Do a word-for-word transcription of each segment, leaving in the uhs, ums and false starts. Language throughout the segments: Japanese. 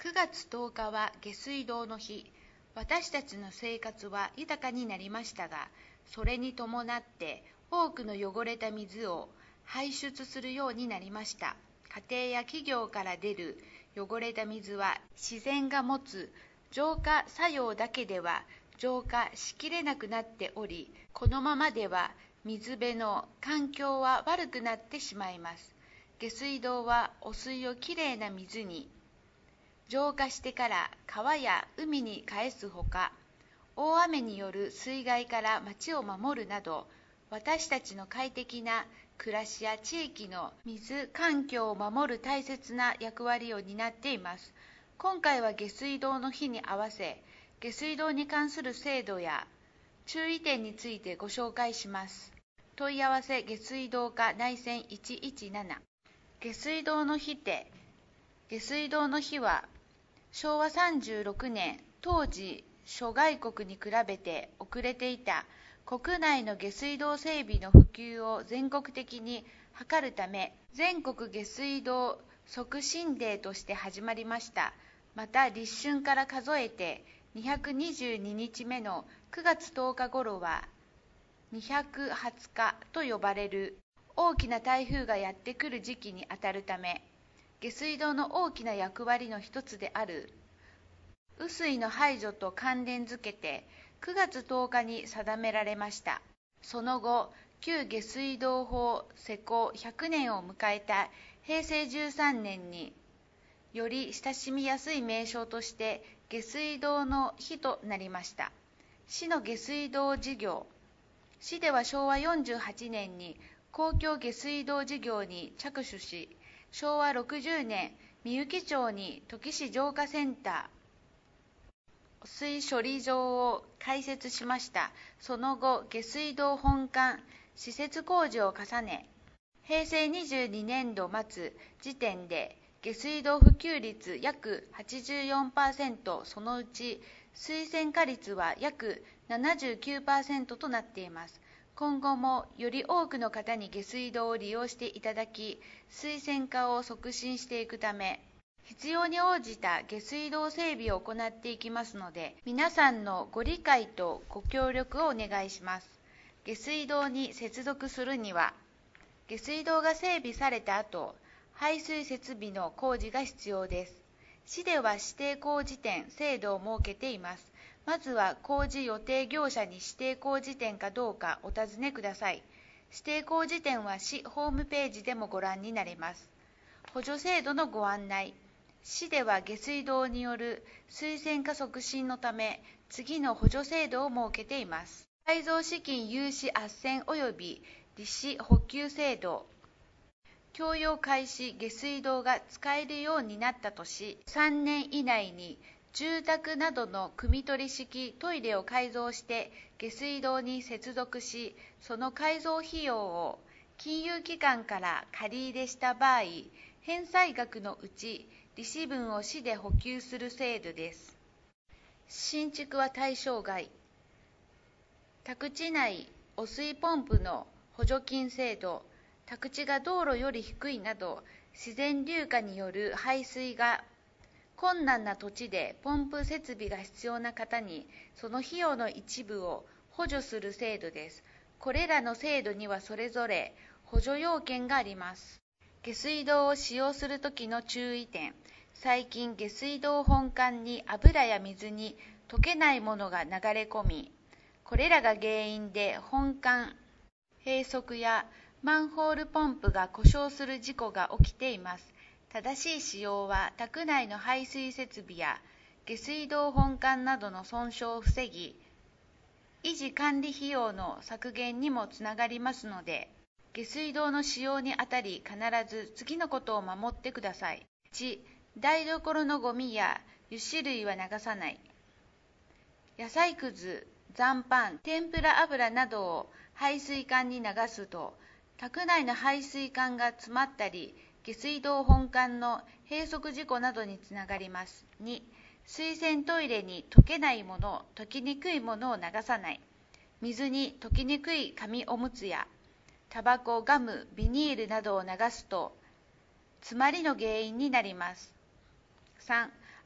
くがつとおかは下水道の日。私たちの生活は豊かになりましたが、それに伴って多くの汚れた水を排出するようになりました。家庭や企業から出る汚れた水は自然が持つ浄化作用だけでは浄化しきれなくなっており、このままでは水辺の環境は悪くなってしまいます。下水道は汚水をきれいな水に浄化してから川や海に返すほか、大雨による水害から町を守るなど、私たちの快適な暮らしや地域の水環境を守る大切な役割を担っています。今回は下水道の日に合わせ、下水道に関する制度や注意点についてご紹介します。問い合わせ下水道課内線いちいちなな。下水道の日って、下水道の日はしょうわさんじゅうろくねん、当時諸外国に比べて遅れていた国内の下水道整備の普及を全国的に図るため、全国下水道促進デーとして始まりました。また立春から数えてにひゃくにじゅうににちめのくがつとおか頃はにひゃくはつかと呼ばれる大きな台風がやってくる時期にあたるため、下水道の大きな役割の一つである雨水の排除と関連づけてくがつとおかに定められました。その後、旧下水道法施行ひゃくねんを迎えたへいせいじゅうさんねんにより親しみやすい名称として下水道の日となりました。市の下水道事業。市ではしょうわよんじゅうはちねんに公共下水道事業に着手し、しょうわろくじゅうねん、みゆき町に土岐市浄化センター、汚水処理場を開設しました。その後、下水道本館、施設工事を重ね、へいせいにじゅうにねんど末時点で下水道普及率約 はちじゅうよんパーセント、そのうち水洗化率は約 ななじゅうきゅうパーセント となっています。今後もより多くの方に下水道を利用していただき、水洗化を促進していくため、必要に応じた下水道整備を行っていきますので、皆さんのご理解とご協力をお願いします。下水道に接続するには、下水道が整備された後、排水設備の工事が必要です。市では指定工事店制度を設けています。まずは工事予定業者に指定工事店かどうかお尋ねください。指定工事店は市ホームページでもご覧になれます。補助制度のご案内。市では下水道による水洗化促進のため、次の補助制度を設けています。改造資金融資斡旋及び利子補給制度。供用開始下水道が使えるようになったとし、さんねん以内に住宅などの汲み取り式トイレを改造して下水道に接続し、その改造費用を金融機関から借り入れした場合、返済額のうち利子分を市で補給する制度です。新築は対象外。宅地内汚水ポンプの補助金制度。宅地が道路より低いなど、自然流下による排水が困難な土地でポンプ設備が必要な方に、その費用の一部を補助する制度です。これらの制度にはそれぞれ補助要件があります。下水道を使用するときの注意点。最近、下水道本管に油や水に溶けないものが流れ込み、これらが原因で本管閉塞やマンホールポンプが故障する事故が起きています。正しい使用は宅内の排水設備や下水道本管などの損傷を防ぎ、維持管理費用の削減にもつながりますので、下水道の使用にあたり必ず次のことを守ってください。いち. 台所のゴミや油脂類は流さない。野菜くず、残飯、天ぷら油などを排水管に流すと、宅内の排水管が詰まったり、下水道本管の閉塞事故などにつながります。に. 水洗トイレに溶けないもの、溶きにくいものを流さない。水に溶きにくい紙おむつや、タバコ、ガム、ビニールなどを流すと、詰まりの原因になります。さん.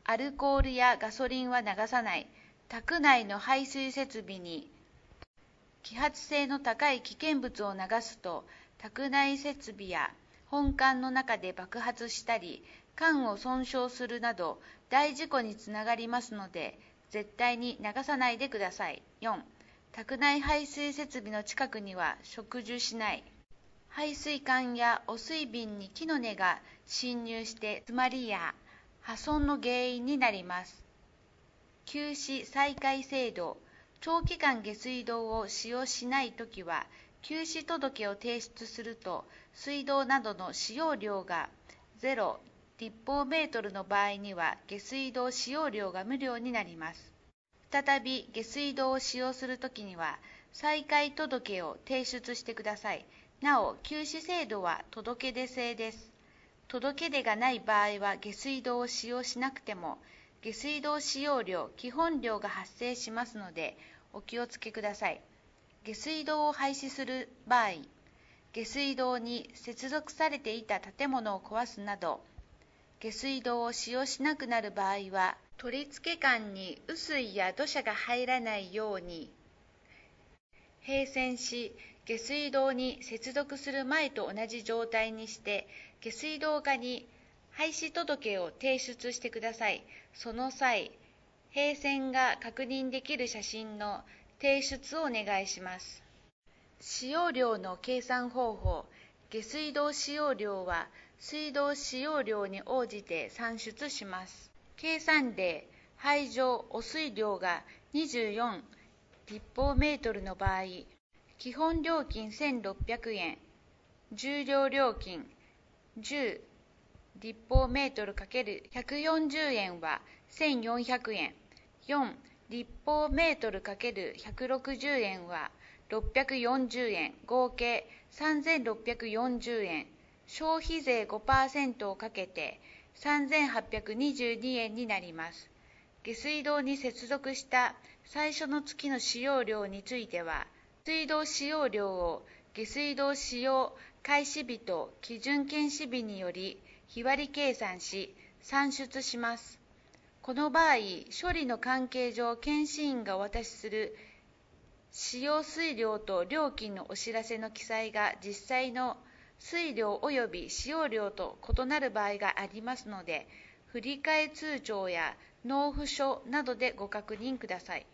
アルコールやガソリンは流さない。宅内の排水設備に揮発性の高い危険物を流すと、宅内設備や本館の中で爆発したり、管を損傷するなど大事故につながりますので、絶対に流さないでください。よん、宅内排水設備の近くには植樹しない。排水管や汚水瓶に木の根が侵入して詰まりや破損の原因になります。休止再開制度。長期間下水道を使用しないときは、休止届を提出すると、水道などの使用量がゼロ立方メートルの場合には、下水道使用料が無料になります。再び下水道を使用するときには、再開届を提出してください。なお、休止制度は届け出制です。届け出がない場合は、下水道を使用しなくても、下水道使用料、基本料が発生しますので、お気をつけください。下水道を廃止する場合、下水道に接続されていた建物を壊すなど、下水道を使用しなくなる場合は、取付管に雨水や土砂が入らないように閉栓し、下水道に接続する前と同じ状態にして、下水道課に廃止届を提出してください。その際、閉栓が確認できる写真の提出をお願いします。使用量の計算方法。下水道使用量は水道使用量に応じて算出します。計算例、排浄汚水量がにじゅうよん立方メートルの場合、基本料金せんろっぴゃくえん、重量料金じゅう立方メートル ×ひゃくよんじゅうえんはせんよんひゃくえん、よん立方メートル ×ひゃくろくじゅうえんはろっぴゃくよんじゅうえん、合計さんぜんろっぴゃくよんじゅうえん、消費税 ごパーセント をかけてさんぜんはっぴゃくにじゅうにえんになります。下水道に接続した最初の月の使用量については、水道使用量を下水道使用開始日と基準検視日により日割り計算し算出します。この場合、処理の関係上、検視員がお渡しする使用水量と料金のお知らせの記載が実際の水量及び使用量と異なる場合がありますので、振替通帳や納付書などでご確認ください。